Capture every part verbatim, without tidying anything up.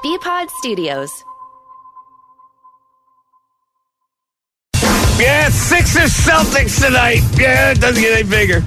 B-Pod Studios. Yeah, Sixers Celtics tonight. Yeah, it doesn't get any bigger.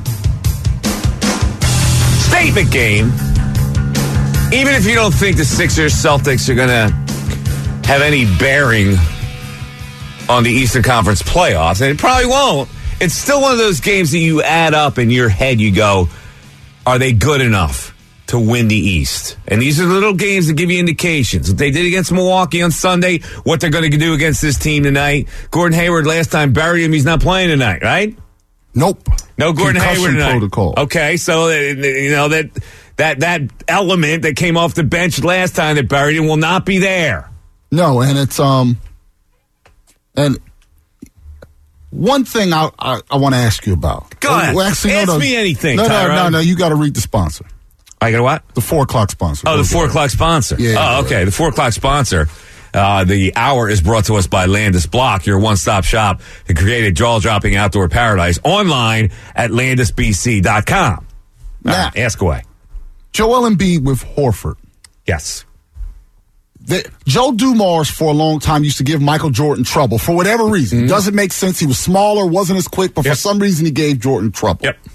Statement game. Even if you don't think the Sixers Celtics are going to have any bearing on the Eastern Conference playoffs, and it probably won't, it's still one of those games that you add up in your head, you go, are they good enough to win the East? And these are little games that give you indications. What they did against Milwaukee on Sunday, what they're going to do against this team tonight. Gordon Hayward last time buried him. He's not playing tonight, right? Nope. No Gordon Concussion Hayward tonight. Protocol. Okay, so you know that that that element that came off the bench last time that buried him will not be there. No, and it's um, and one thing I I, I want to ask you about. Go ahead. Well, actually, ask no, no, me anything. No, Tyrone. no, no, no. You got to read the sponsor. I got what? The four o'clock sponsor. Oh, Go the four ahead. o'clock sponsor. Yeah. Oh, okay. The four o'clock sponsor. Uh, the hour is brought to us by Landis Block, your one-stop shop to create a jaw-dropping outdoor paradise online at landis b c dot com. Now, right, ask away. Joel Embiid with Horford. Yes. The, Joe Dumars for a long time used to give Michael Jordan trouble for whatever reason. Mm-hmm. It doesn't make sense. He was smaller, wasn't as quick, but Yep. for some reason he gave Jordan trouble. Yep.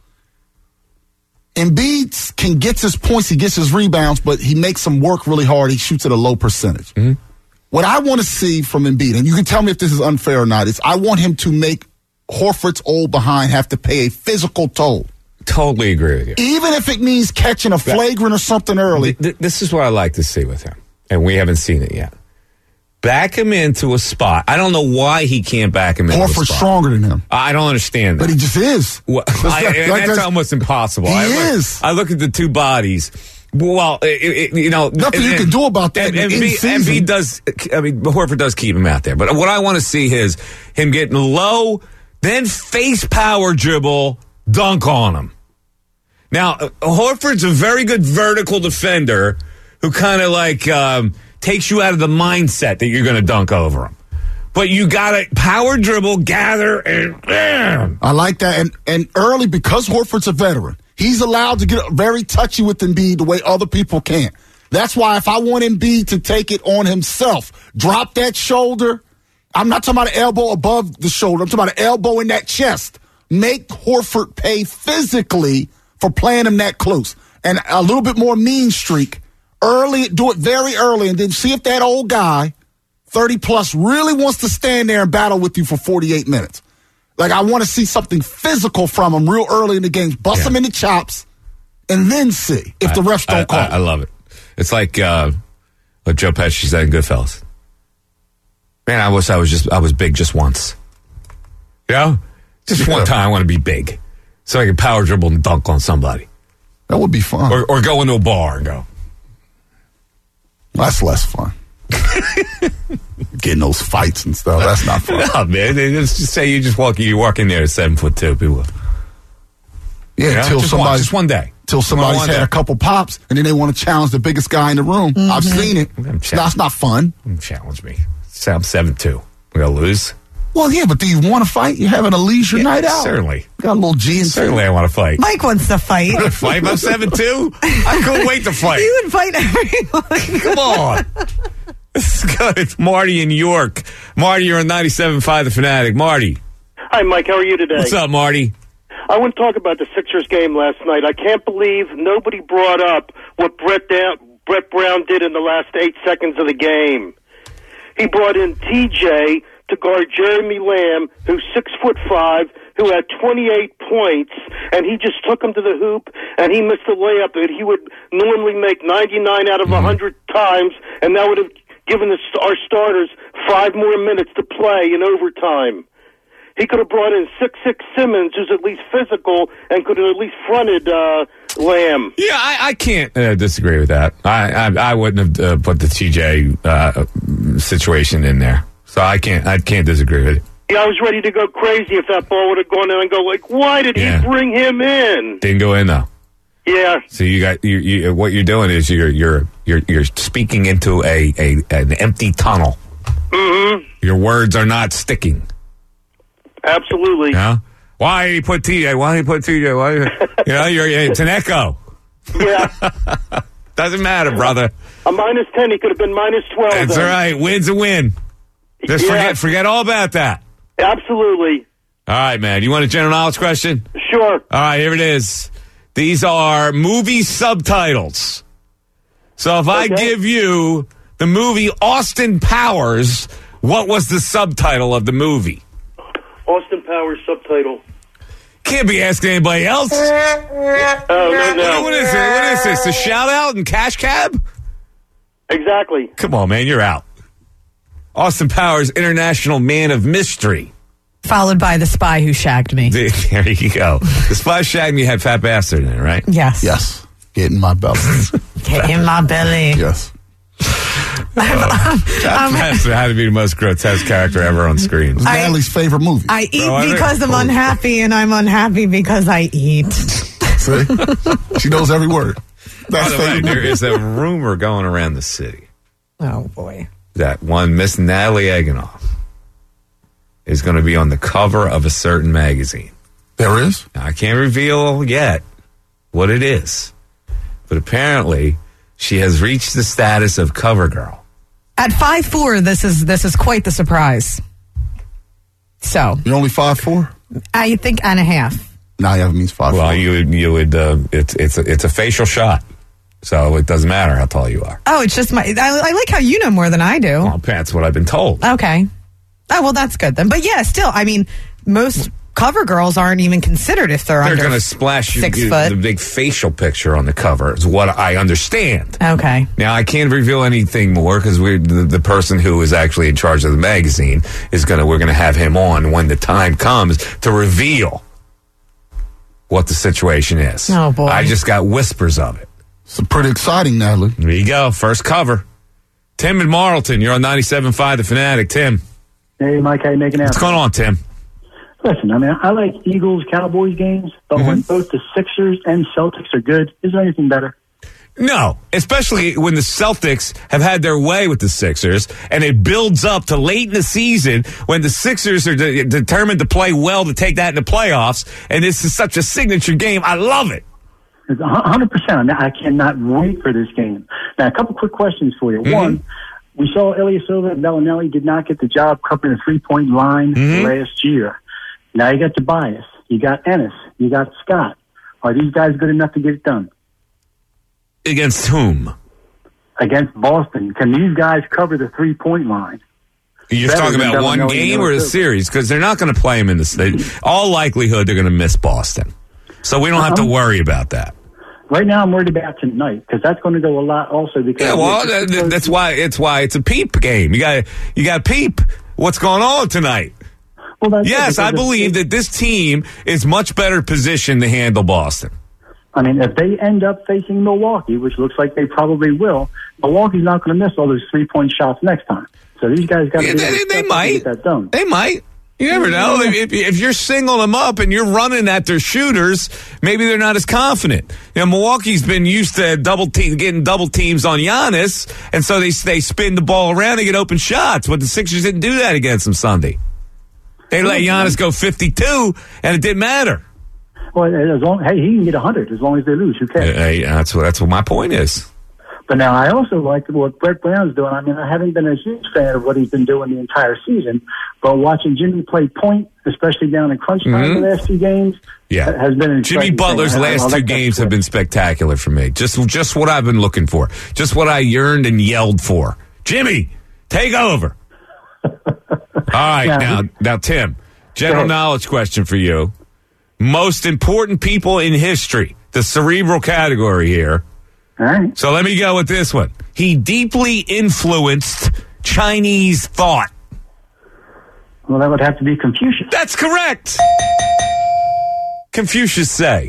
Embiid can get his points, he gets his rebounds, but he makes them work really hard. He shoots at a low percentage. Mm-hmm. What I want to see from Embiid, and you can tell me if this is unfair or not, is I want him to make Horford's old behind have to pay a physical toll. Totally agree with you. Even if it means catching a flagrant or something early. Th- this is what I like to see with him, and we haven't seen it yet. Back him into a spot. I don't know why he can't back him into a Horford's spot. stronger than him. I don't understand that. But he just is. Well, I, Like, and like that's almost impossible. He I look, is. I look at the two bodies. Well, it, it, you know, Nothing and, you can do about that And, in and, B, season. and B does. I mean, Horford does keep him out there. But what I want to see is him getting low, then face power dribble, dunk on him. Now, uh, Horford's a very good vertical defender who kind of like um, takes you out of the mindset that you're going to dunk over him. But you got to power dribble, gather, and bam. I like that. And and early, because Horford's a veteran, he's allowed to get very touchy with Embiid the way other people can't. That's why if I want Embiid to take it on himself, drop that shoulder. I'm not talking about an elbow above the shoulder. I'm talking about an elbow in that chest. Make Horford pay physically for playing him that close. And a little bit more mean streak. Early, do it very early, and then see if that old guy, thirty plus, really wants to stand there and battle with you for forty-eight minutes. Like, I want to see something physical from him real early in the game. Bust Yeah. him in the chops, and then see if the refs don't I, call. I, I love it. It's like uh, what Joe Pesci said in Goodfellas. Man, I wish I was just I was big just once. You know? Just one time I want to be big. So I can power dribble and dunk on somebody. That would be fun. Or, or go into a bar and go. That's less fun. Getting those fights and stuff. That's not fun. No, man. They just, just say you just walk you walk in there at seven foot two. People. Yeah, You know? until just, somebody, one, just one day. Till somebody's one had day. a couple pops, and then they want to challenge the biggest guy in the room. I've seen it. I'm It's not, it's not fun. Challenge me. I'm seven two. We're going to lose? Well, yeah, but do you want to fight? You're having a leisure Yeah, night out. certainly. Got a little G and Certainly I want to fight. Mike wants to fight. Fight? I'm seven two? I couldn't wait to fight. You would fight everyone. Come on. This is good. It's Marty in York. Marty, you're on ninety-seven point five The Fanatic. Marty. Hi, Mike. How are you today? What's up, Marty? I want to talk about the Sixers game last night. I can't believe nobody brought up what Brett, da- Brett Brown did in the last eight seconds of the game. He brought in T J to guard Jeremy Lamb, who's six foot five, who had twenty-eight points, and he just took him to the hoop, and he missed a layup that he would normally make ninety-nine out of one hundred times, and that would have given the, our starters five more minutes to play in overtime. He could have brought in six six Simmons, who's at least physical, and could have at least fronted uh, Lamb. Yeah, I, I can't uh, disagree with that. I I, I wouldn't have uh, put the T J uh, situation in there. So I can't I can't disagree with it. Yeah, I was ready to go crazy if that ball would have gone in and go, like, why did Yeah. he bring him in? Didn't go in though. Yeah. So you got you, you what you're doing is you're you're you're you're speaking into a, a an empty tunnel. Mm-hmm. Your words are not sticking. Absolutely. Yeah. Why did he put T J? Why did he put T J? Why? You know, you're it's an echo. Yeah. Doesn't matter, brother. A minus ten, he could have been minus twelve. That's then. all right. Win's a win. Just Yeah. forget forget all about that. Absolutely. All right, man. You want a general knowledge question? Sure. All right, here it is. These are movie subtitles. So if I Okay. give you the movie Austin Powers, what was the subtitle of the movie? Austin Powers subtitle. Can't be asking anybody else. Oh, no, no. What is it? What is this? A shout out and Cash Cab? Exactly. Come on, man. You're out. Austin Powers, International Man of Mystery. Followed by The Spy Who Shagged Me. There you go. The Spy Shag Me had Fat Bastard in it, right? Yes. Yes. Get in my belly. Get in my belly. Yes. Fat Bastard had to be the most grotesque character ever on screen. It was I- Natalie's favorite movie. I eat Oh, I because think- I'm unhappy, and I'm unhappy because I eat. See? She knows every word. By That's the way, favorite there movie. is a rumor going around the city Oh, boy. that one Miss Natalie Eganoff is going to be on the cover of a certain magazine. There is? Now, I can't reveal yet what it is, but apparently she has reached the status of cover girl. At five foot four, this is this is quite the surprise. So, You're only five foot four? I think and a half. Nah, yeah, it means five foot Well, four. you would, you would, uh, it's it's a, it's a facial shot, so it doesn't matter how tall you are. Oh, it's just my. I, I like how you know more than I do. Well, that's what I've been told. Okay. Oh, well, that's good then. But yeah, still, I mean, most cover girls aren't even considered if they're, They're under going to splash you, six you- foot. the big facial picture on the cover. Is what I understand. Okay. Now, I can't reveal anything more because we're the, the person who is actually in charge of the magazine is gonna. We're gonna have him on when the time comes to reveal what the situation is. Oh, boy. I just got whispers of it. It's pretty exciting, Natalie. There you go, first cover. Tim in Marlton, you're on ninety-seven point five The Fanatic. Tim, Hey, Mike, how you making out? what's going on, Tim? Listen, I mean, I like Eagles Cowboys games, but when both the Sixers and Celtics are good, is there anything better? No, especially when the Celtics have had their way with the Sixers, and it builds up to late in the season when the Sixers are de- determined to play well to take that in the playoffs, and this is such a signature game. I love it. It's one hundred percent. I cannot wait for this game. Now, a couple quick questions for you. One, we saw Ilyasova and Bellinelli did not get the job covering the three-point line last year. Now you got Tobias, you got Ennis, you got Scott. Are these guys good enough to get it done? Against whom? Against Boston, can these guys cover the three-point line? You're Better talking than about one Bellinelli game and or a Ilyasova. series? Because they're not going to play him in the state. All likelihood, they're going to miss Boston. So we don't have to Um, worry about that. Right now, I'm worried about tonight because that's going to go a lot also because Yeah, well, that, that- that's why it's why it's a peep game. You got you got peep what's going on tonight. Well, that's it, Yes, I because if- believe that this team is much better positioned to handle Boston. I mean, if they end up facing Milwaukee, which looks like they probably will, Milwaukee's not going to miss all those three-point shots next time. So these guys got to Yeah, be they, able to they step up and might. get that done. They might. You never know. If, if you're singling them up and you're running at their shooters, maybe they're not as confident. You know, Milwaukee's been used to double team, getting double teams on Giannis, and so they they spin the ball around and get open shots. But the Sixers didn't do that against them Sunday. They let Giannis go fifty-two, and it didn't matter. Well, as long, hey, he can get one hundred as long as they lose. Who cares? Hey, that's what that's what my point is. But now I also like what Brett Brown's doing. I mean, I haven't been a huge fan of what he's been doing the entire season, but watching Jimmy play point, especially down in crunch time Mhm. the last two games, Yeah, has been an Jimmy exciting Butler's thing. I- I last like two that games switch. have been spectacular for me. Just just what I've been looking for. Just what I yearned and yelled for. Jimmy, take over. All right, Yeah. now now Tim, general ahead. knowledge question for you. Most important people in history, the cerebral category here. All right. So let me go with this one. He deeply influenced Chinese thought. Well, that would have to be Confucius. That's correct. Confucius say.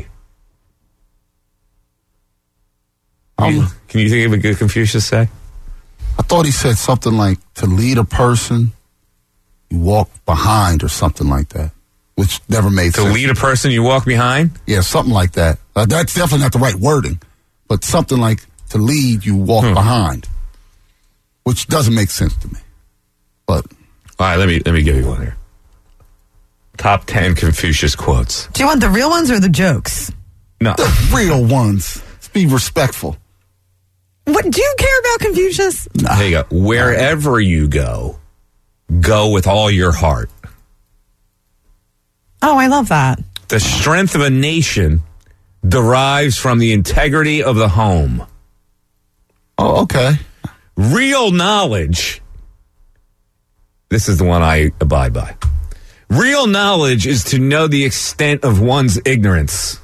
Can you, Um, can you think of a good Confucius say? I thought he said something like, to lead a person, you walk behind or something like that, which never made To sense. lead a person, you walk behind? Yeah, something like that. Uh, that's definitely not the right wording, but something like to lead, you walk Hmm. behind, which doesn't make sense to me. But All right, let me let me give you one here. Top ten Confucius quotes. Do you want the real ones or the jokes? No, the real ones, let's be respectful. What do you care about Confucius? Nah. There you go. Wherever you go, go with all your heart. Oh, I love that. The strength of a nation derives from the integrity of the home. Oh, okay. Real knowledge, this is the one I abide by. Real knowledge is to know the extent of one's ignorance.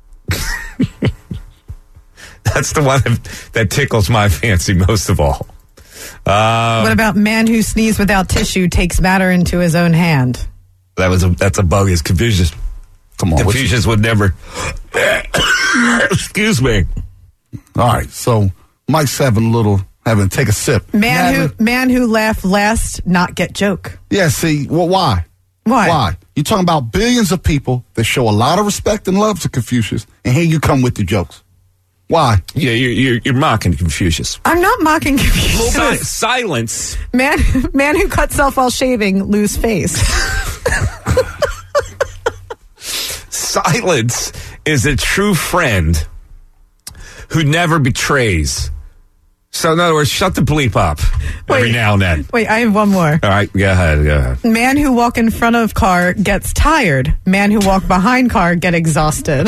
That's the one that, that tickles my fancy most of all. Uh, what about man who sneezed without tissue takes matter into his own hand? That was a, that's a bogus Confucius. Come on. Confucius would never. Excuse me. All right, so Mike's having a little, having to take a sip. Man having, who man who laugh last, not get joke. Yeah, see, well, why? Why? Why? You're talking about billions of people that show a lot of respect and love to Confucius, and here you come with the jokes. Why? Yeah, you're, you're, you're mocking Confucius. I'm not mocking Confucius. Si- silence. Man, man who cuts self while shaving, lose face. Silence is a true friend who never betrays. So, in other words, shut the bleep up every Wait. now and then. Wait, I have one more. All right, go ahead, go ahead. Man who walk in front of car gets tired. Man who walk behind car get exhausted.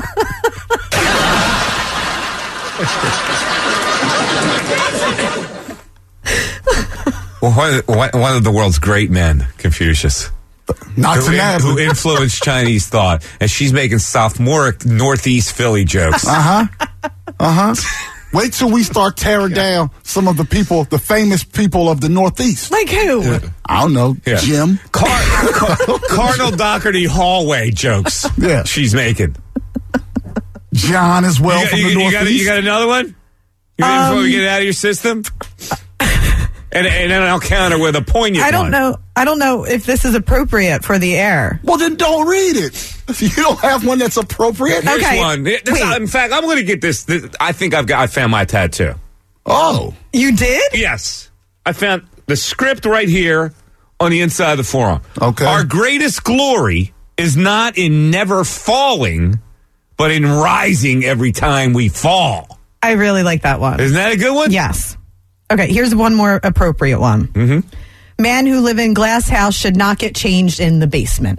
Well, one, one, one of the world's great men, Confucius, Not who, to in, nab. who influenced Chinese thought, and she's making sophomoric Northeast Philly jokes. Uh huh. Uh huh. Wait till we start tearing down some of the people, the famous people of the Northeast. Like who? Yeah. I don't know, Yeah. Jim. Car- Car- Cardinal Doherty hallway jokes. Yeah. She's making. John as well You got, from you, the you Northeast. got, you got another one? You ready before Um, we get it out of your system? And, and then I'll counter with a poignant I don't one. know. I don't know if this is appropriate for the air. Well, then don't read it. If you don't have one that's appropriate. Here's Okay, one. This- wait. in fact, I'm going to get this, this. I think I've got. I found my tattoo. Oh. You did? Yes, I found the script right here on the inside of the forearm. Okay. Our greatest glory is not in never falling, but in rising every time we fall. I really like that one. Isn't that a good one? Yes. Okay, here's one more appropriate one. Mm-hmm. Man who live in glass house should not get changed in the basement.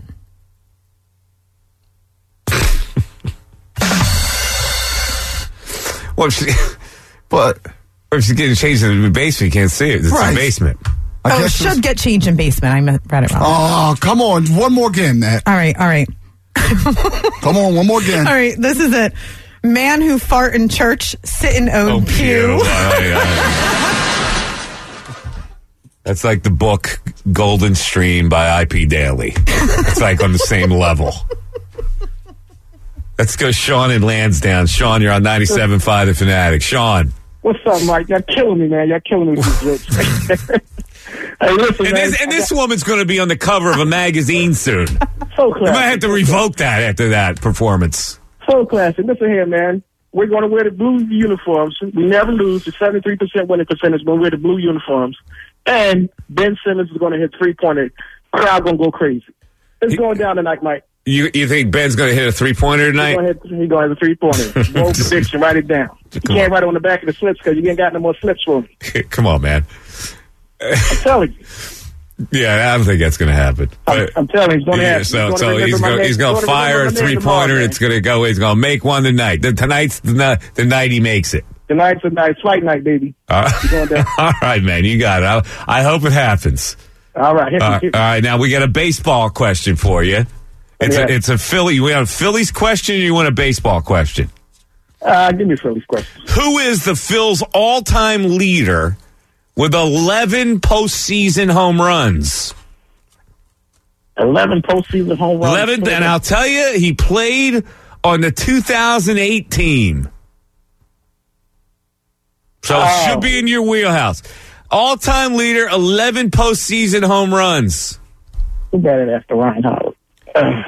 Well, if she, But or if she's getting changed in the basement, you can't see it. It's Right. a basement. I oh, guess should it's- get changed in basement. I read it wrong. Oh, come on. One more again, Nat. All right, all right. Come on, one more again. All right, this is it. Man who fart in church, sit in own Oh, pew. pew. That's like the book Golden Stream by I P Daly. It's like on the same level. Let's go Sean in Lansdowne. Sean, you're on ninety-seven point five The Fanatic. Sean. What's up, Mike? Y'all killing me, man. Y'all killing me with these jokes. Hey, listen, And man. this, and this woman's going to be on the cover of a magazine soon. So You classic. might have to revoke that after that performance. So classic. Listen here, man. We're going to wear the blue uniforms. We never lose. The seventy-three percent winning percentage. We're going to wear the blue uniforms. And Ben Simmons is going to hit three-pointer. Crowd going to go crazy. It's going down tonight, Mike. You you think Ben's going to hit a three-pointer He's tonight? going to hit, he's going to have a three-pointer. Bold prediction. Write it down. You Come can't on. write it on the back of the slips because you ain't got no more slips for me. Come on, man. I'm telling you. Yeah, I don't think that's going to happen. I'm, But- I'm telling you, he's going to Yeah, happen. so He's so gonna he's remember my going name- he's going to he's gonna fire a remember my name three tomorrow, pointer. man. It's going to go. He's going to make one tonight. The, tonight's the, ni- the night he makes it. Tonight's a night, flight night, baby. Uh, He's going down. all right, man, you got it. I, I hope it happens. All right. Uh, all right, now we got a baseball question for you. It's Yeah. a it's a Philly. We have a Phillies question. Or you want a baseball question? Uh, give me Philly's question. Who is the Phils' all-time leader with eleven postseason home runs? eleven postseason home runs. eleven, and I'll tell you, he played on the two thousand eight team. So it Oh. should be in your wheelhouse. All-time leader, eleven postseason home runs. Who better after Ryan Howard? Uh,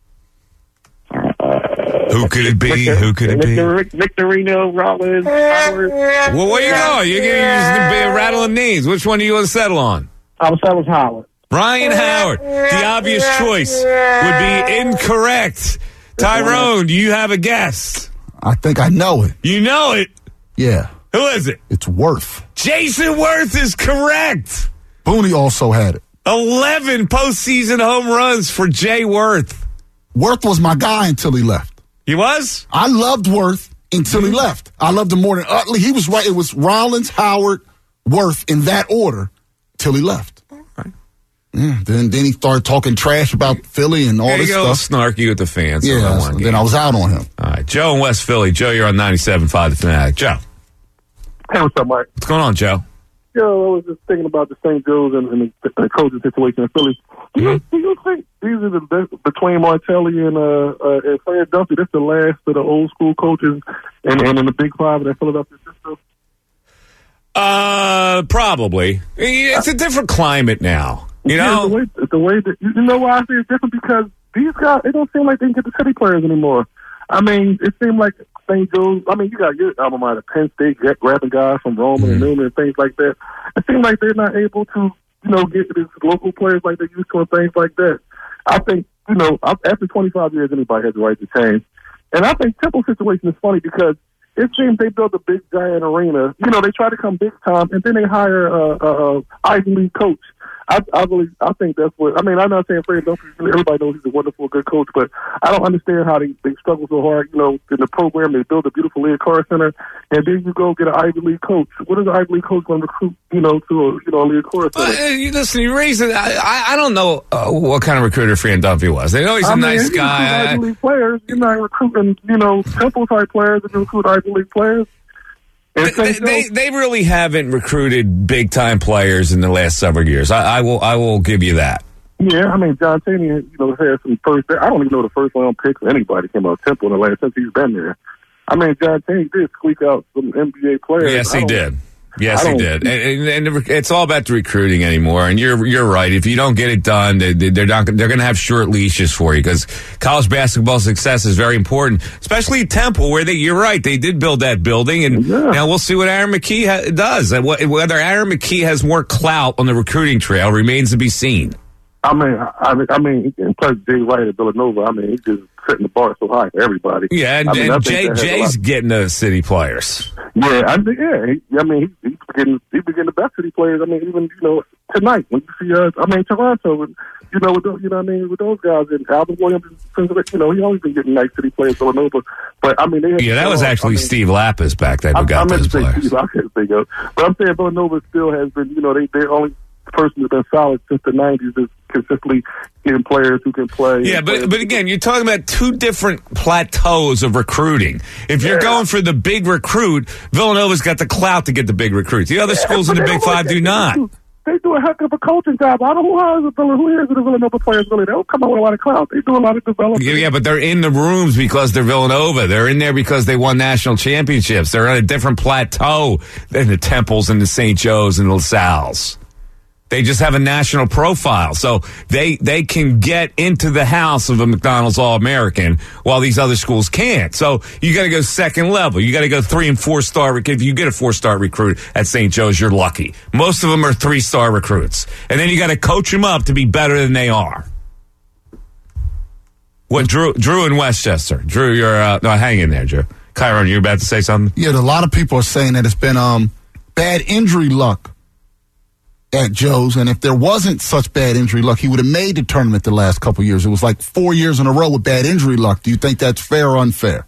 Who could it be? Who could it be? Victor, Victorino, Rollins, Howard. Well, where you going? You're going to be rattling names. Which one do you want to settle on? I was that was Howard. Ryan Howard. The obvious choice would be incorrect. Tyrone, do you have a guess? I think I know it. You know it. Yeah. Who is it? It's Worth. Jason Worth is correct. Booney also had it. eleven postseason home runs for Jay Worth. Worth was my guy until he left. He was? I loved Worth until he left. I loved him more than Utley. He was right. It was Rollins, Howard, Worth in that order till he left. All right. Yeah, then, then he started talking trash about Philly and all There this you go, stuff. snarky with the fans. Yeah, on that so one then game. I was out on him. All right, Joe in West Philly. Joe, you're on ninety-seven point five The Fanatic. Joe. Hey, what's up, Mike? What's going on, Joe? Yo, I was just thinking about the Saint Joe's and, and the, the coaching situation in Philly. Do you, Mm-hmm. do you think these are the best between Martelli and uh, uh, and Fred Duffy? This the last of the old school coaches and, and in the Big Five of that Philadelphia system? Uh, probably. It's a different climate now. You Yeah, know? the way, the way that you know why I say it's different because these guys they don't seem like they can get the city players anymore. I mean, it seemed like Saint Joe's. I mean, you got your alma mater, Penn State, get, grabbing guys from Roman Mm-hmm. and Newman and things like that. It seems like they're not able to, you know, get these local players like they used to and things like that. I think, you know, after twenty-five years, anybody has the right to change. And I think Temple's situation is funny because it seems they built a big giant arena. You know, they try to come big time, and then they hire a, a, a Ivy League coach. I, I really, I think that's what. I mean, I'm not saying Fred Duffy. Everybody knows he's a wonderful, good coach, but I don't understand how they, they struggle so hard. You know, in the program, they build a beautiful Leah Carr Center, and then you go get an Ivy League coach. What is an Ivy League coach going to recruit? You know, to a you know a Leah Carr Center? Uh, you listen, you raised it. I, I, I don't know uh, what kind of recruiter Fred Duffy was. They know he's a I mean, nice you guy. recruit Ivy League players. You're not recruiting, you know, Temple type players. You recruit Ivy League players. They, they, they, they really haven't recruited big time players in the last several years. I, I will I will give you that. Yeah, I mean, John Chaney, you know, had some first. I don't even know the first round picks of anybody came out of Temple in the last since he's been there. I mean, John Chaney did squeak out some N B A players. Yes, I he don't- did. Yes, I he don't- did. And, and, and it's all about the recruiting anymore. And you're you're right. If you don't get it done, they, they're not. They're going to have short leashes for you because college basketball success is very important, especially at Temple, where they. You're right. They did build that building, and Yeah. now we'll see what Aaron McKee ha- does. And wh- whether Aaron McKee has more clout on the recruiting trail remains to be seen. I mean, I mean, I mean, and plus Jay Wright at Villanova. I mean, he's just setting the bar so high for everybody. Yeah, and, I mean, I and think Jay that has a Jay's lot- getting the city players. Yeah, I think yeah. He, I mean, he, he's getting he's getting the best city players. I mean, even you know tonight when you see, uh, I mean, Toronto, and, you know, with those, you know, what I mean, with those guys and Alvin Williams, you know, he always been getting nice city players Villanova. But I mean, they had Yeah, that was actually I mean, Steve Lapis back then who I, got I meant those to say players. Steve, I can't think of. But I'm saying Villanova still has been, you know, they they're only person who's been solid since the nineties is consistently getting players who can play. Yeah, but but again, you're talking about two different plateaus of recruiting. If you're Yeah. going for the big recruit, Villanova's got the clout to get the big recruits. The other schools in the Big Five do not. They do a heck of a coaching job. I don't know who hires a Villanova, who hires the Villanova players really. They don't come out with a lot of clout. They do a lot of development. Yeah, yeah, but they're in the rooms because they're Villanova. They're in there because they won national championships. They're on a different plateau than the Temples and the Saint Joe's and the LaSalle's. They just have a national profile, so they they can get into the house of a McDonald's All-American while these other schools can't. So you got to go second level. You got to go three and four star. If you get a four star recruit at Saint Joe's, you're lucky. Most of them are three star recruits, and then you got to coach them up to be better than they are. What Drew Drew in Westchester? Drew, you're uh, no, hang in there, Drew. Kyron, you're about to say something? Yeah, a lot of people are saying that it's been um bad injury luck at Joe's, and if there wasn't such bad injury luck, he would have made the tournament the last couple of years. It was like four years in a row with bad injury luck. Do you think that's fair or unfair?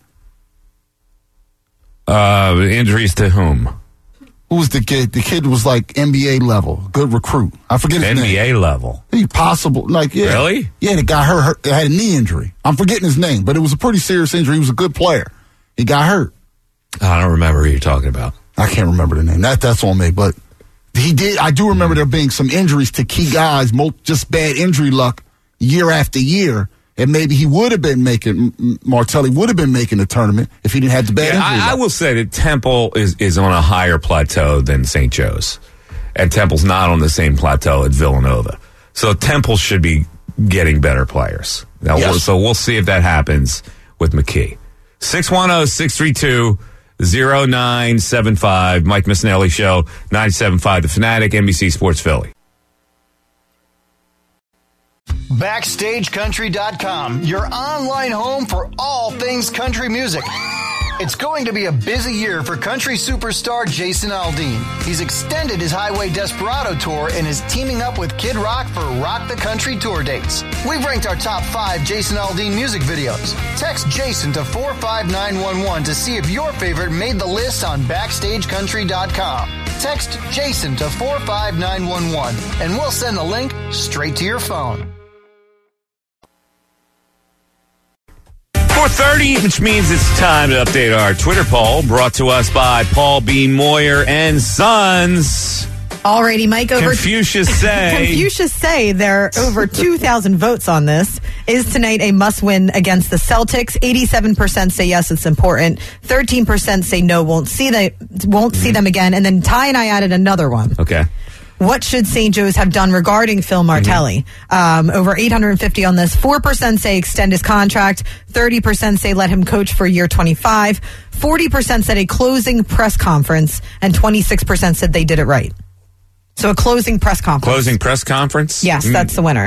Uh, injuries to whom? Who was the kid? The kid was like N B A level, good recruit. I forget his N B A name. level. He possible, like yeah, Really? Yeah, the guy hurt, hurt, had a knee injury. I'm forgetting his name, but it was a pretty serious injury. He was a good player. He got hurt. I don't remember who you're talking about. I can't remember the name. That that's on me, but he did. I do remember there being some injuries to key guys, mo- just bad injury luck year after year, and maybe he would have been making Martelli would have been making the tournament if he didn't have the bad Yeah, injury I, I luck. will say that Temple is, is on a higher plateau than Saint Joe's. And Temple's not on the same plateau at Villanova. So Temple should be getting better players. Now, Yes. we'll, so we'll see if that happens with McKee. six one zero, six three two, zero nine seven five. Mike Missinelli Show, ninety-seven point five The Fanatic, N B C Sports Philly. Backstage Country dot com, your online home for all things country music. It's going to be a busy year for country superstar Jason Aldean. He's extended his Highway Desperado tour and is teaming up with Kid Rock for Rock the Country tour dates. We've ranked our top five Jason Aldean music videos. Text Jason to four five nine one one to see if your favorite made the list on backstage country dot com. Text Jason to four five nine one one and we'll send the link straight to your phone. four thirty, which means it's time to update our Twitter poll, brought to us by Paul B. Moyer and Sons. Alrighty, Mike. Over Confucius say. Confucius say there are over two thousand votes on this. Is tonight a must-win against the Celtics? eighty-seven percent say yes, it's important. thirteen percent say no, won't see they won't mm-hmm. see them again. And then Ty and I added another one. Okay. What should Saint Joe's have done regarding Phil Martelli? Mm-hmm. Um, over eight hundred fifty on this. four percent say extend his contract. thirty percent say let him coach for year twenty-five. forty percent said a closing press conference. And twenty-six percent said they did it right. So a closing press conference. Closing press conference? Yes, mm. that's the winner.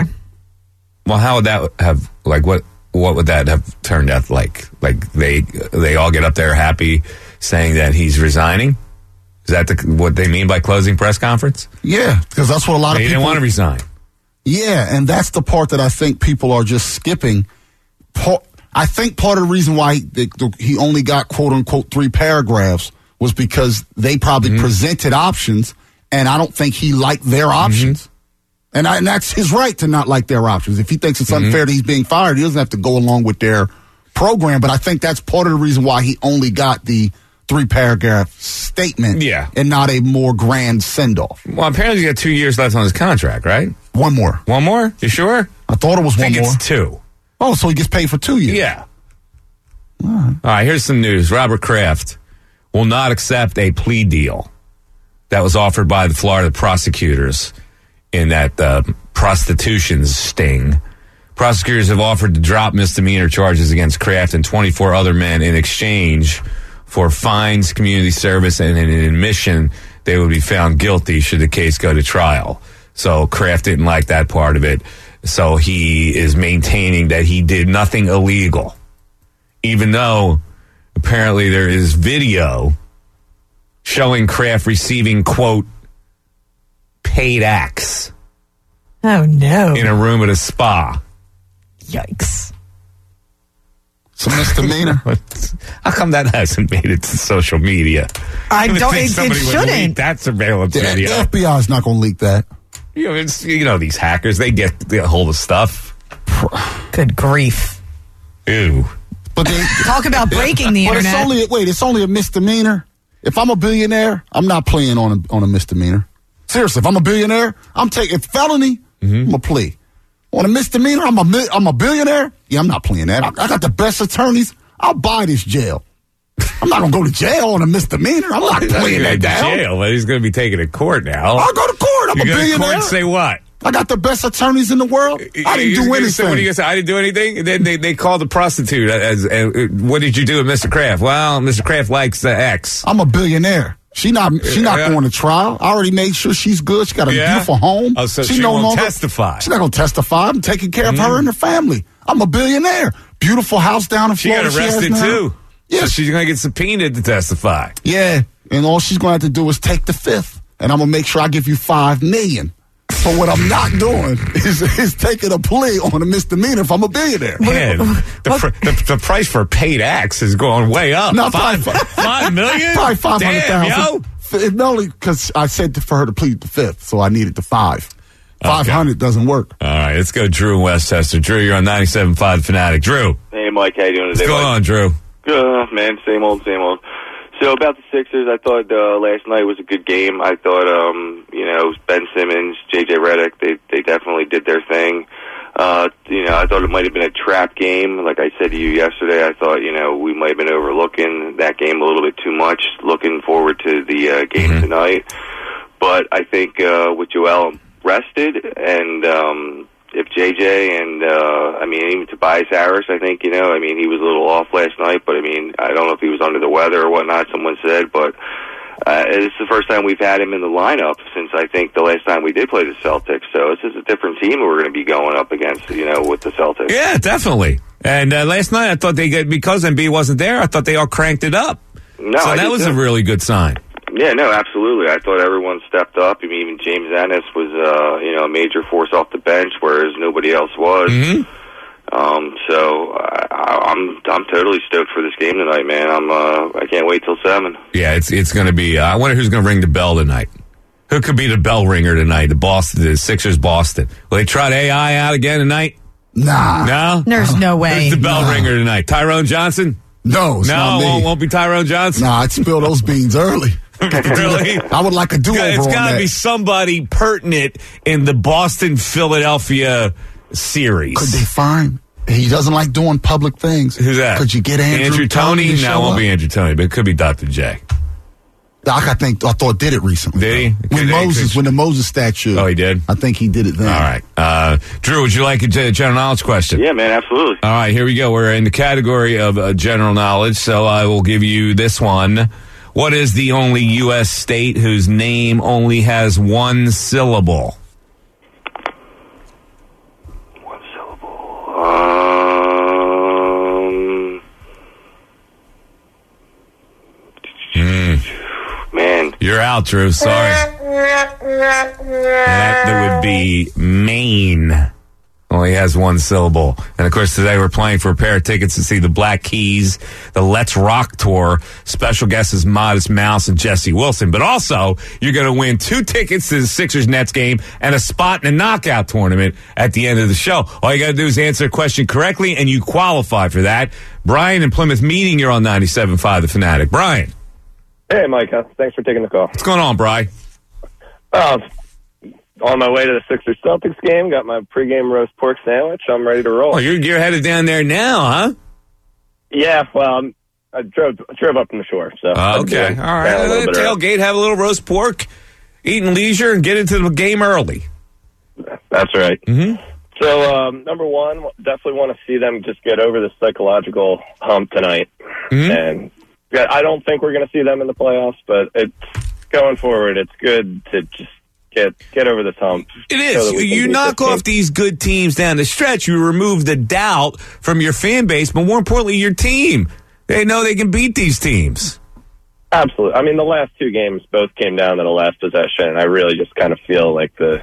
Well, how would that have, like, what what would that have turned out like? Like, they they all get up there happy saying that he's resigning? Is that the, what they mean by closing press conference? Yeah, because that's what a lot they of people... They didn't want to resign. Yeah, and that's the part that I think people are just skipping. Part, I think part of the reason why he, he only got, quote-unquote, three paragraphs was because they probably mm-hmm. presented options, and I don't think he liked their options. Mm-hmm. And, I, and that's his right to not like their options. If he thinks it's unfair mm-hmm. that he's being fired, he doesn't have to go along with their program. But I think that's part of the reason why he only got the three-paragraph statement yeah. and not a more grand send-off. Well, apparently he's got two years left on his contract, right? One more. One more? You sure? I thought it was I one think more. It's two. Oh, so he gets paid for two years? Yeah. All right. All right, here's some news. Robert Kraft will not accept a plea deal that was offered by the Florida prosecutors in that uh, prostitution sting. Prosecutors have offered to drop misdemeanor charges against Kraft and twenty-four other men in exchange for fines, community service, and an admission they would be found guilty should the case go to trial. So Kraft didn't like that part of it. So he is maintaining that he did nothing illegal, even though apparently there is video showing Kraft receiving, quote, paid acts. Oh, no. In a room at a spa. Yikes. It's a misdemeanor. How come that hasn't made it to social media? I don't think it, somebody it would shouldn't. leak that surveillance the, video. The F B I is not going to leak that. You know, it's, you know, these hackers, they get, they get a hold of stuff. Good grief. Ew. But they, Talk about breaking the but internet. It's only, wait, it's only a misdemeanor. If I'm a billionaire, I'm not playing on a, on a misdemeanor. Seriously, if I'm a billionaire, I'm taking felony, mm-hmm. I'm a plea. On a misdemeanor, I'm a, I'm a billionaire? Yeah, I'm not playing that. I, I got the best attorneys. I'll buy this jail. I'm not going to go to jail on a misdemeanor. I'm not playing that down. Jail, but he's going to be taken to court now. I'll go to court. I'm you a billionaire. Court and say what? I got the best attorneys in the world. I didn't do anything. Say, what are you going to say? I didn't do anything? And then they, they called the prostitute. As, as, as, what did you do with Mister Kraft? Well, Mister Kraft likes uh, X. I'm a billionaire. She not she not yeah. going to trial. I already made sure she's good. She got a yeah. beautiful home. Oh, so she, she no won't longer, testify. She's not going to testify. I'm taking care of mm. her and her family. I'm a billionaire. Beautiful house down in she Florida. Got arrested she got arrested too. Yeah, so she's going to get subpoenaed to testify. Yeah, and all she's going to have to do is take the fifth, and I'm going to make sure I give you five million. So what I'm not doing is, is taking a plea on a misdemeanor if I'm a billionaire. Man, the, pr- the, the price for paid acts is going way up. No, five, five, five million? Probably five hundred thousand. Damn, yo. Only because I said for her to plead the fifth, so I needed the five. Five hundred okay. doesn't work. All right, let's go, Drew in Westchester. Drew, you're on ninety-seven point five Fanatic. Drew. Hey, Mike, how you doing today? What's going Mike? on, Drew? Good, man. Same old, same old. So about the Sixers, I thought uh, last night was a good game. I thought, um, you know, Ben Simmons, J J Redick, they they definitely did their thing. Uh, you know, I thought it might have been a trap game. Like I said to you yesterday, I thought, you know, we might have been overlooking that game a little bit too much, looking forward to the uh, game mm-hmm. tonight. But I think uh, with Joel rested and um, if J J and, uh, I mean, even Tobias Harris, I think, you know, I mean, he was a little off last night, but I mean, I don't know if he was under the weather or whatnot, someone said, but uh, it's the first time we've had him in the lineup since I think the last time we did play the Celtics. So this is a different team we're going to be going up against, you know, with the Celtics. Yeah, definitely. And uh, last night I thought they got, because Embiid wasn't there, I thought they all cranked it up. No, so I that was too. a really good sign. Yeah, no, absolutely. I thought everyone stepped up. I mean, even James Ennis was, uh, you know, a major force off the bench, whereas nobody else was. Mm-hmm. Um, so I, I'm I'm totally stoked for this game tonight, man. I'm uh, I can't wait till seven. Yeah, it's it's going to be. Uh, I wonder who's going to ring the bell tonight. Who could be the bell ringer tonight? The Boston, the Sixers, Boston. Will they trot A I out again tonight? Nah, no. There's no way. Who's the bell nah. ringer tonight? Tyrone Johnson? No, it's no, not it me. won't, won't be Tyrone Johnson. Nah, I'd spill those beans early. Really? I would like a do-over on that. It's got to be somebody pertinent in the Boston-Philadelphia series. Could they find? He doesn't like doing public things. Who's that? Could you get Andrew, Andrew Toney? Toney to No, show it won't up? be Andrew Toney, but it could be Doctor J. Doc, I think I thought did it recently. Did he? When Did he? Moses, when the Moses statue. Oh, he did? I think he did it then. All right. Uh, Drew, would you like a g- general knowledge question? Yeah, man, absolutely. All right, here we go. We're in the category of uh, general knowledge, so I will give you this one. What is the only U S state whose name only has one syllable? One syllable. Um, Mm. man. You're out, Drew. Sorry. that, that would be Maine. Only has one syllable. And, of course, today we're playing for a pair of tickets to see the Black Keys, the Let's Rock Tour. Special guests is Modest Mouse and Jesse Wilson. But also, you're going to win two tickets to the Sixers-Nets game and a spot in a knockout tournament at the end of the show. All you got to do is answer a question correctly, and you qualify for that. Brian in Plymouth Meeting, you're on ninety-seven point five The Fanatic. Brian. Hey, Mike. Thanks for taking the call. What's going on, Brian? Uh, on my way to the Sixers Celtics game, got my pregame roast pork sandwich. I'm ready to roll. Oh, you're, you're headed down there now, huh? Yeah, well, I'm, I drove drove up from the shore. So Uh, okay, all right. Uh, tailgate, have a little roast pork, eat in leisure, and get into the game early. That's right. Mm-hmm. So, um, number one, definitely want to see them just get over the psychological hump tonight. Mm-hmm. And yeah, I don't think we're going to see them in the playoffs, but it's going forward. It's good to just get get over this hump. It so is. that we You, can you beat knock this off team. these good teams down the stretch. You remove the doubt from your fan base, but more importantly, your team. They know they can beat these teams. Absolutely. I mean, the last two games both came down to the last possession, and I really just kind of feel like the,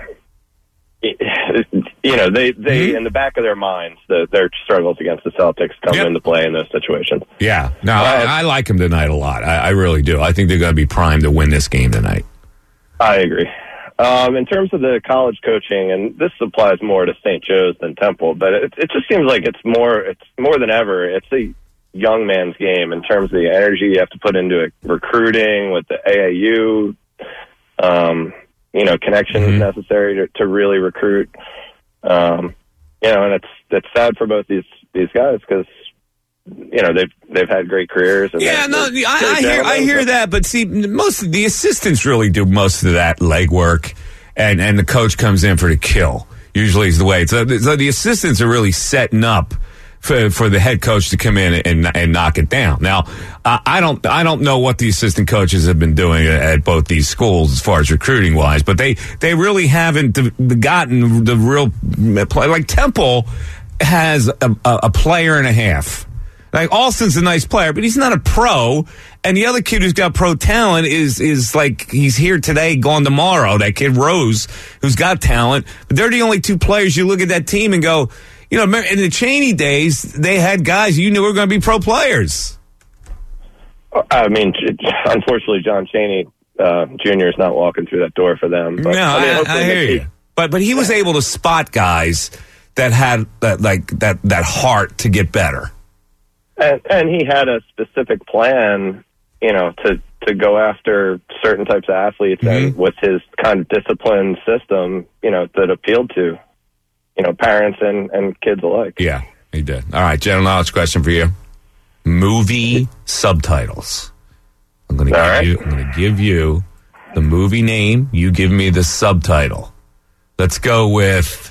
you know, they, they Mm-hmm. in the back of their minds, the, their struggles against the Celtics come Yep. into play in those situations. Yeah. No, Uh, I, I like them tonight a lot. I, I really do. I think they're going to be primed to win this game tonight. I agree. Um, in terms of the college coaching, and this applies more to Saint Joe's than Temple, but it, it just seems like it's more, it's more than ever. It's a young man's game in terms of the energy you have to put into it, recruiting with the A A U, um, you know, connections Mm-hmm. necessary to, to really recruit. Um, you know, and it's it's sad for both these these guys because you know they've they've had great careers. And Yeah, they're- no, they're I, I great hear I gentlemen, hear but- that, but see, most of the assistants really do most of that legwork, and and the coach comes in for the kill. Usually is the way. So, so the assistants are really setting up for for the head coach to come in and and knock it down. Now, uh, I don't I don't know what the assistant coaches have been doing at both these schools as far as recruiting wise, but they they really haven't gotten the real play. Like Temple has a, a, a player and a half. Like Alston's a nice player, but he's not a pro. And the other kid who's got pro talent is is like he's here today, gone tomorrow. That kid Rose, who's got talent, but they're the only two players. You look at that team and go, you know, in the Chaney days, they had guys you knew were going to be pro players. I mean, unfortunately, John Chaney uh, Junior is not walking through that door for them. But, no, I, mean, I, hopefully I hear they you. keep- But but he was able to spot guys that had that like that that heart to get better. And, and he had a specific plan, you know, to, to go after certain types of athletes Mm-hmm. and with his kind of disciplined system, you know, that appealed to, you know, parents and, and kids alike. Yeah, he did. All right, general knowledge question for you. Movie subtitles. I'm going to give right. you I'm going to give you the movie name, you give me the subtitle. Let's go with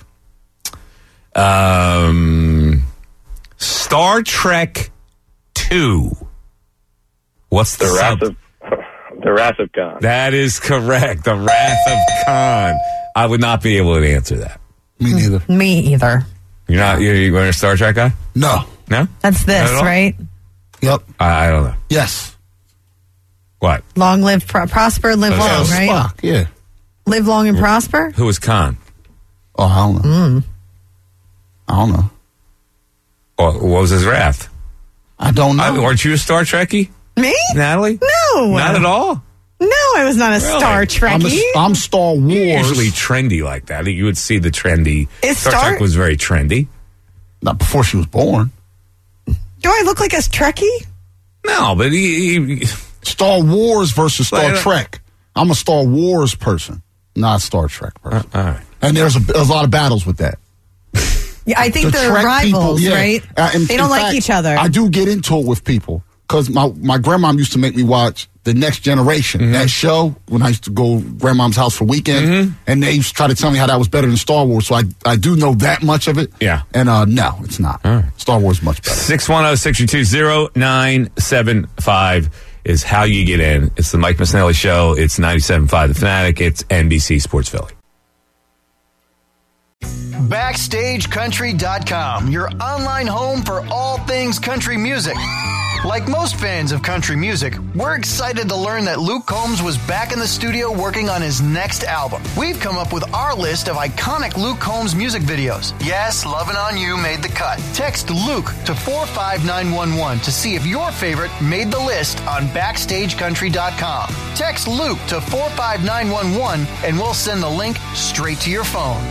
um Star Trek two. What's the, The Wrath sub- of the Wrath of Khan. That is correct. The Wrath of Khan. I would not be able to answer that. Me neither. Me either. You're not. You you a Star Trek guy? No. No? That's this, right? Yep. I, I don't know. Yes. What? Long live, pro- prosper, live Oh, long, yeah. right? Spock, yeah. Live long and prosper? Who was Khan? Oh, I don't know. Mm. I don't know. Or what was his wrath? I don't know. I, weren't you a Star Trekkie, Me? Natalie? No. Not at all? No, I was not a Really? Star I'm, Trekkie. a, I'm Star Wars. You're usually trendy like that. You would see the trendy. Is Star, Star- Trek was very trendy. Not before she was born. Do I look like a Trekkie? No, but he... he Star Wars versus Star Like, uh, Trek. I'm a Star Wars person, not a Star Trek person. uh, all right. And there's a, there's a lot of battles with that. Yeah, I think The they're Trek rivals, people, yeah. right? Uh, in- they don't in like fact, each other. I do get into it with people because my, my grandmom used to make me watch The Next Generation, Mm-hmm. that show, when I used to go to grandmom's house for weekends, Mm-hmm. and they used to try to tell me how that was better than Star Wars. So I, I do know that much of it. Yeah. And uh, no, it's not. All right. Star Wars is much better. six one zero, six two two, zero nine seven five is how you get in. It's the Mike Missanelli Show. It's ninety-seven point five The Fanatic. It's N B C Sports Philly. Backstage Country dot com, your online home for all things country music. Like most fans of country music, we're excited to learn that Luke Combs was back in the studio working on his next album. We've come up with our list of iconic Luke Combs music videos. Yes, Lovin' On You made the cut. Text Luke to four five nine one one to see if your favorite made the list on Backstage Country dot com. Text Luke to four five nine one one and we'll send the link straight to your phone.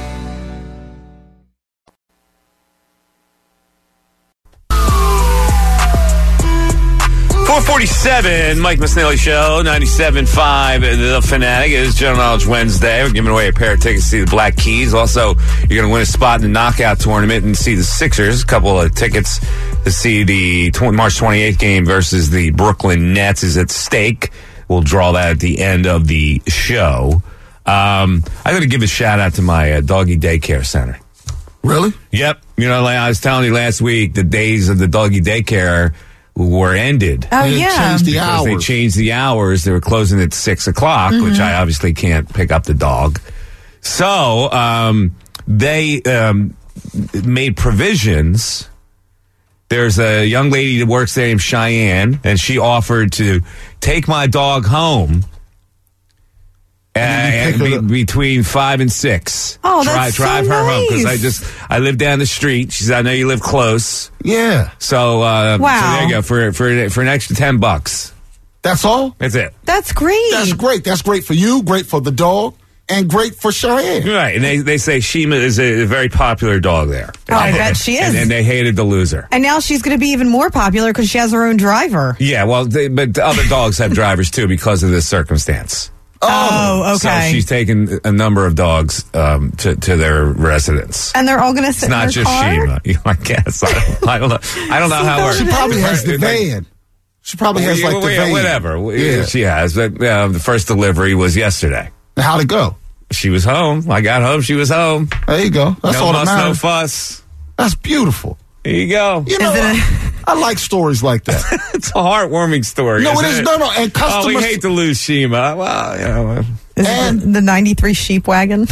four forty-seven, Mike Missanelli Show, ninety-seven point five The Fanatic. It is General Knowledge Wednesday. We're giving away a pair of tickets to see the Black Keys. Also, you're going to win a spot in the knockout tournament and see the Sixers. A couple of tickets to see the tw- March twenty-eighth game versus the Brooklyn Nets is at stake. We'll draw that at the end of the show. Um, I got to give a shout out to my uh, doggy daycare center. Really? Yep. You know, like I was telling you last week, the days of the doggy daycare were ended. Oh, They yeah. changed the Because they hours. changed the hours. They were closing at six o'clock, which I obviously can't pick up the dog. So um, they um, made provisions. There's a young lady that works there named Cheyenne, and she offered to take my dog home uh, And you pick her be- up. between five and six. Oh, drive, that's so drive her home because I nice. just I live down the street. She said, "I know you live close." Yeah. So, uh, Wow. so there you go for for for an extra ten bucks. That's all? That's it. That's great. That's great. That's great for you, great for the dog, and great for Cheyenne. Right, and they they say Shima is a very popular dog there. Oh, I bet she is. And, and they hated to lose her. And now she's going to be even more popular because she has her own driver. Yeah, well, they, but the other dogs have drivers too because of this circumstance. Oh, okay. So she's taken a number of dogs um, to to their residence. And they're all going to sit It's not in her just car? Shima. I guess I don't, I don't know. I don't know how it works. She probably has the van. She probably has like the Yeah, van. whatever. Yeah. She has. But uh, the first delivery was yesterday. How'd it go? She was home. I got home. She was home. There you go. That's no all that muss, no matters. fuss. That's beautiful. There you go. You know, Is it I, I like stories like that. It's a heartwarming story. No, it isn't is. No, no, and Oh, customers- we hate to lose Shima. Well, you know. Is And- it the, the ninety-three sheep wagon?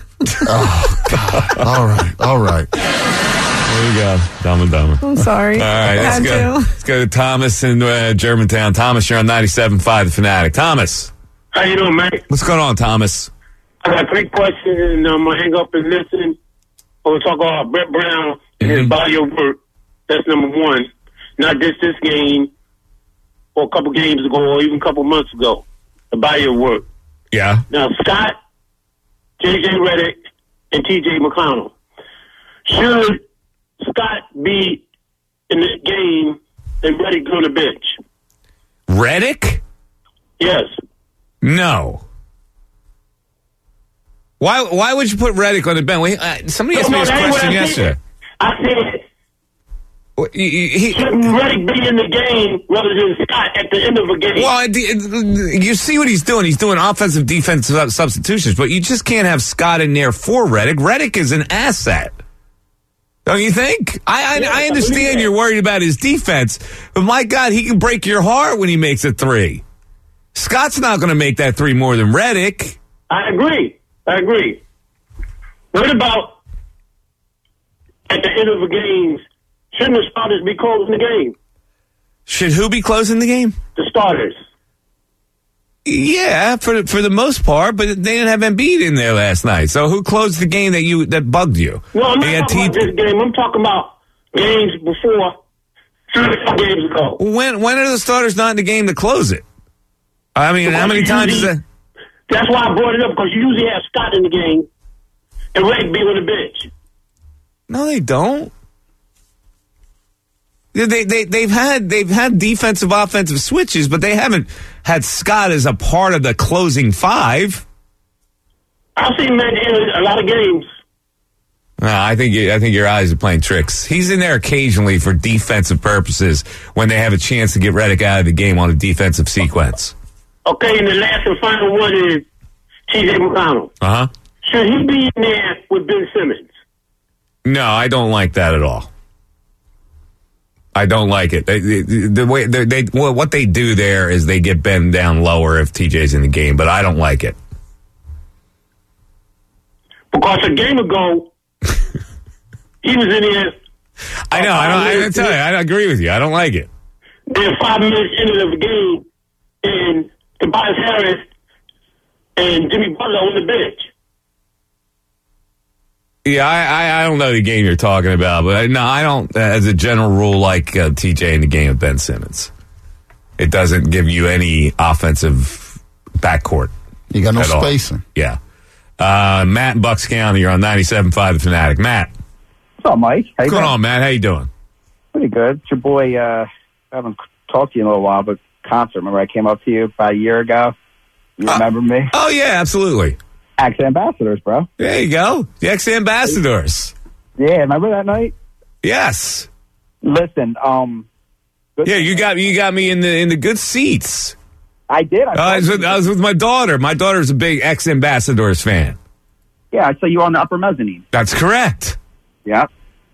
all right, all right. There you go. Dumb and Dumber. I'm sorry. All right, let's Had go. to. Let's go to Thomas in uh, Germantown. Thomas, you're on ninety-seven point five The Fanatic. Thomas, How you doing, man? what's going on, Thomas? I got a quick question, and I'm gonna hang up and listen. We'll talk about Brett Brown and Mhm. his body of work. That's number one. Not just this game, or a couple games ago, or even a couple months ago. The body of work. Yeah. Now, Scott, J J Redick, and T J McConnell. Should Scott be in the game and Redick on the bench? Redick? Yes. No. Why Why would you put Redick on the bench? Well, uh, somebody asked me this that ain't what question I yesterday. said. I said, Well, he- he- shouldn't Redick be in the game rather than Scott at the end of a game? Well, it- it- you see what he's doing. He's doing offensive, defensive substitutions, but you just can't have Scott in there for Redick. Redick is an asset. Don't you think? I I, Yeah, I I understand believe that. you're worried about his defense, but my God, he can break your heart when he makes a three. Scott's not going to make that three more than Redick. I agree. I agree. What about at the end of the games, Shouldn't the starters be closing the game? Should who be closing the game? The starters. Yeah, for for the most part, but they didn't have Embiid in there last night. So who closed the game that you that bugged you? No, I'm not They had talking about T- this game. I'm talking about games before, three or four games ago. When when are the starters not in the game to close it? I mean, Because how many you times is usually- that? That's why I brought it up, because you usually have Scott in the game and Ray be on the bench. No, they don't. They, they, they, they've had they've had defensive offensive switches, but they haven't had Scott as a part of the closing five. I've seen Matt in a lot of games. No, I think you, I think your eyes are playing tricks. He's in there occasionally for defensive purposes when they have a chance to get Redick out of the game on a defensive sequence. Okay, and the last and final one is T J McConnell. Uh huh. Should he be in there with Ben Simmons? No, I don't like that at all. I don't like it. They, the, the way they, they well, what they do there is they get Ben down lower if T J's in the game, but I don't like it. Because a game ago, he was in there. I know. I don't. I tell you, I agree with you. I don't like it. Then five minutes into the game, and Tobias Harris and Jimmy Butler on the bench. Yeah, I, I, I don't know the game you're talking about, but no, I don't, as a general rule, like uh, T J in the game of Ben Simmons. It doesn't give you any offensive backcourt. You got no at all. spacing. Yeah. Uh, Matt in Bucks County, you're on ninety-seven point five The Fanatic. Matt. What's up, Mike? How you What's going doing? on, Matt? How you doing? Pretty good. It's your boy, uh, I haven't talked to you in a little while, but concert. Remember I came up to you about a year ago? You Uh, remember me? Oh, yeah, absolutely. Ex Ambassadors, bro. There you go. The ex-ambassadors. Yeah, remember that night? Yes. Listen, um... good- Yeah, you got you got me in the in the good seats. I did. I, Uh, I, was with, I was with my daughter. My daughter's a big ex-ambassadors fan. yeah, I saw you on the upper mezzanine. That's correct. Yep.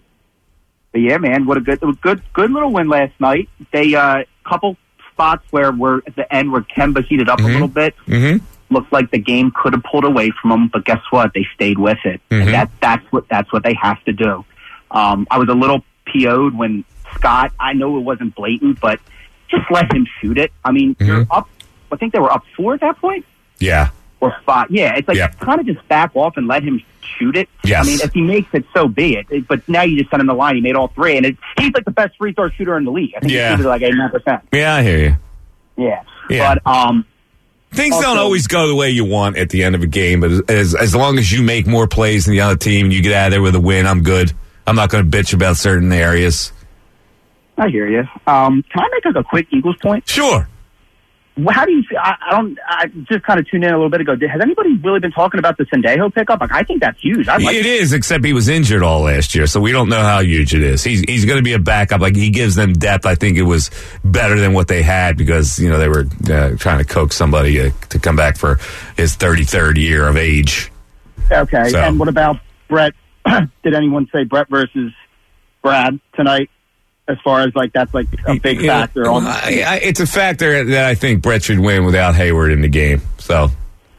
But yeah, man, what a good, good, good little win last night. They, uh, couple spots where we're at the end where Kemba heated up Mm-hmm. a little bit. Mm-hmm. Looked like the game could have pulled away from them, but guess what? They stayed with it. Mhm. And that, that's what, that's what they have to do. Um, I was a little P O'd when Scott, I know it wasn't blatant, but just let him shoot it. I mean, Mm-hmm. you're up, I think they were up four at that point. Yeah. Or five. Yeah, it's like Yeah. kind of just back off and let him shoot it. Yes. I mean, if he makes it, so be it. It- But now you just send him the line. He made all three, and it, he's like the best free throw shooter in the league. I think Yeah. he shooted like eighty-nine percent. Yeah, I hear you. Yeah. Yeah. But um, Things Also- don't always go the way you want at the end of a game, but as as long as you make more plays than the other team and you get out of there with a win, I'm good. I'm not going to bitch about certain areas. I hear you. Um, can I make like a quick Eagles point? Sure. Well, how do you feel? I, I don't. I just kind of tuned in a little bit ago. Did, has anybody really been talking about the Sendejo pickup? Like, I think that's huge. I like It is, except he was injured all last year, so we don't know how huge it is. He's he's going to be a backup. Like, he gives them depth. I think it was better than what they had because, you know, they were uh, trying to coax somebody uh, to come back for his thirty-third year of age. Okay. So- And what about Brett? Did anyone say Brett versus Brad tonight? As far as like that's like a big You know, factor on. I, I, it's a factor that I think Brett should win without Hayward in the game. So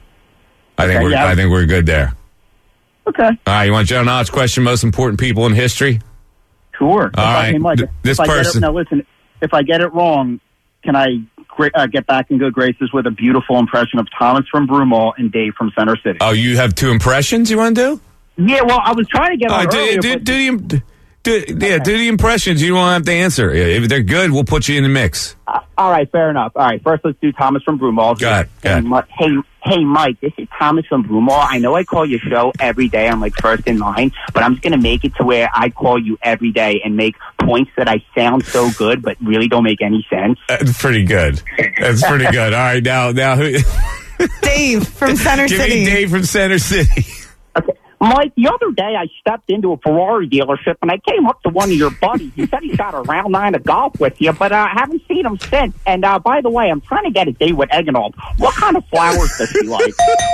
I think Okay, we're yeah. I think we're good there. Okay. All right, you want Joe Knot's question? Most important people in history? Sure. If I- right. hey, Mike, Th- if this I get it- person- now listen, if I get it wrong, can I gra- uh, get back in good graces with a beautiful impression of Thomas from Broomall and Dave from Center City? Oh, you have two impressions you want to do? Yeah, well, I was trying to get All on right, do, earlier, do, but- do the, do, yeah, do the impressions. You don't have to answer. If they're good, we'll put you in the mix. Uh, all right, fair enough. All right, first let's do Thomas from Broomall. Go ahead, go Hey, ahead. Mi- hey, hey, Mike, this is Thomas from Broomall. I know I call your show every day. I'm like first in line, but I'm just going to make it to where I call you every day and make points that I sound so good but really don't make any sense. That's pretty good. That's pretty good. All right, now, now, who- Dave from Center give City. me Dave from Center City. Okay. Mike, the other day I stepped into a Ferrari dealership and I came up to one of your buddies. He said he shot a round nine of golf with you, but uh, I haven't seen him since. And uh, by the way, I'm trying to get a date with Egenald. What kind of flowers does he like?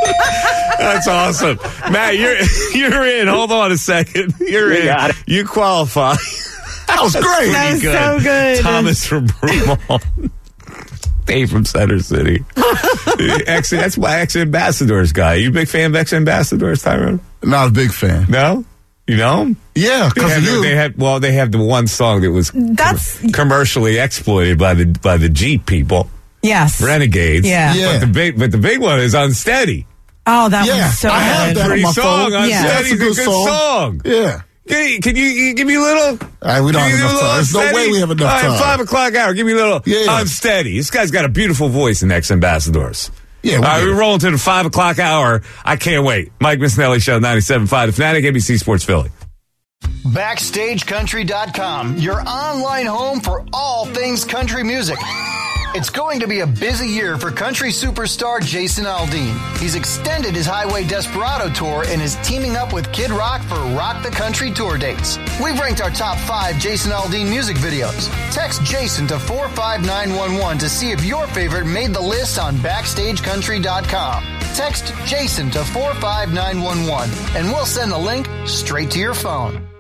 That's awesome, Matt. You're you're in. Hold on a second. You're You in. got it. You qualify. That was great. That was Pretty so good. Thomas from Broomall. Dave from Center City. ex, that's my ex-ambassadors guy. You a big fan of ex-ambassadors, Tyrone? Not a big fan. No? You know? Yeah, They because had, of you. they had well, they had the one song that was That's com- commercially exploited by the by the Jeep people, yes, Renegades. Yeah. Yeah. But the big but the big one is Unsteady. Oh, that Yeah, was so I have good. that on Pretty my song. phone. Yeah. Unsteady's That's a a good good song. song. Yeah. Can you, can you, you give me a little? All right, we don't Can have you do a enough little time. There's no Unsteady? way we have enough All right, time. five o'clock hour. Give me a little Yeah. Unsteady. This guy's got a beautiful voice in Ex-Ambassadors. Yeah, we All right, get we're it. rolling to the five o'clock hour. I can't wait. Mike Missinelli Show, ninety-seven point five, The Fanatic, A B C Sports Philly. Backstage Country dot com, your online home for all things country music. It's going to be a busy year for country superstar Jason Aldean. He's extended his Highway Desperado tour and is teaming up with Kid Rock for Rock the Country tour dates. We've ranked our top five Jason Aldean music videos. Text Jason to four five nine one one to see if your favorite made the list on Backstage Country dot com. Text Jason to four five nine one one and we'll send the link straight to your phone.